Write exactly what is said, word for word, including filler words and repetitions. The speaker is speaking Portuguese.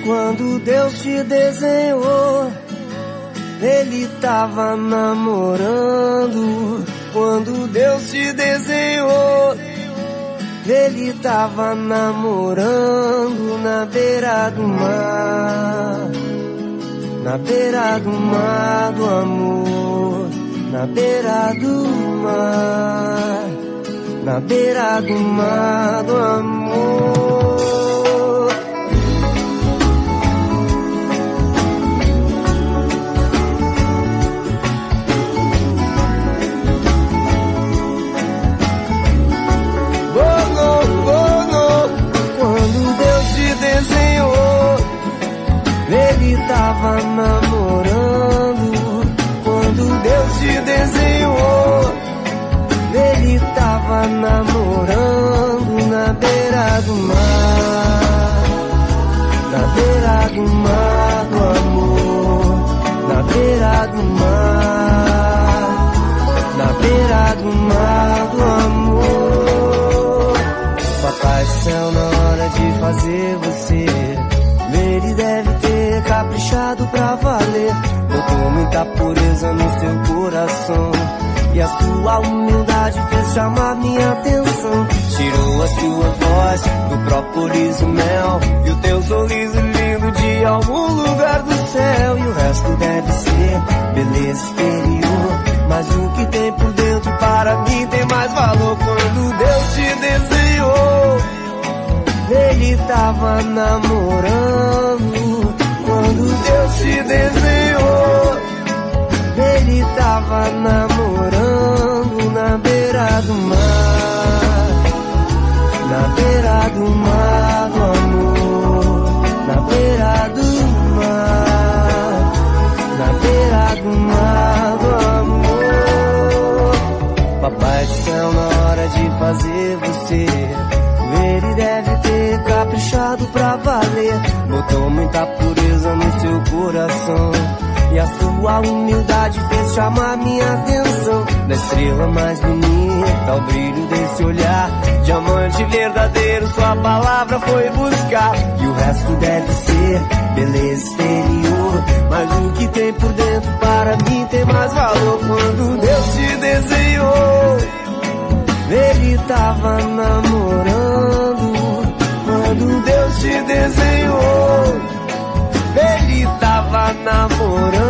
Quando Deus te desenhou, Ele tava namorando. Quando Deus te desenhou, Ele tava namorando na beira do mar. Na beira do mar do amor. Na beira do mar. Na beira do mar do amor. Ele tava namorando. Quando Deus te desenhou, Ele tava namorando na beira do mar. Na beira do mar do amor. Na beira do mar. Na beira do mar do amor. Papai do céu, na hora de fazer você, Ele deve ter caprichado pra valer. Botou muita pureza no seu coração, e a sua humildade fez chamar minha atenção. Tirou a sua voz do própolis, o mel, e o teu sorriso lindo de algum lugar do céu. E o resto deve ser beleza exterior, mas o que tem por dentro para mim tem mais valor. Quando Deus te desenhou, Ele tava namorando. Quando Deus te desenhou, Ele tava namorando na beira do mar. Na beira do mar do amor. Na beira do mar. Na beira do mar do amor. Papai do céu, na hora de fazer você, Ele deve ter caprichado pra valer. Botou muita pureza no seu coração, e a sua humildade fez chamar minha atenção. Da estrela mais bonita ao brilho desse olhar, diamante verdadeiro sua palavra foi buscar. E o resto deve ser beleza exterior, mas o que tem por dentro para mim tem mais valor. Quando Deus te desenhou, Ele tava namorando. Quando Deus te desenhou, Ele tava namorando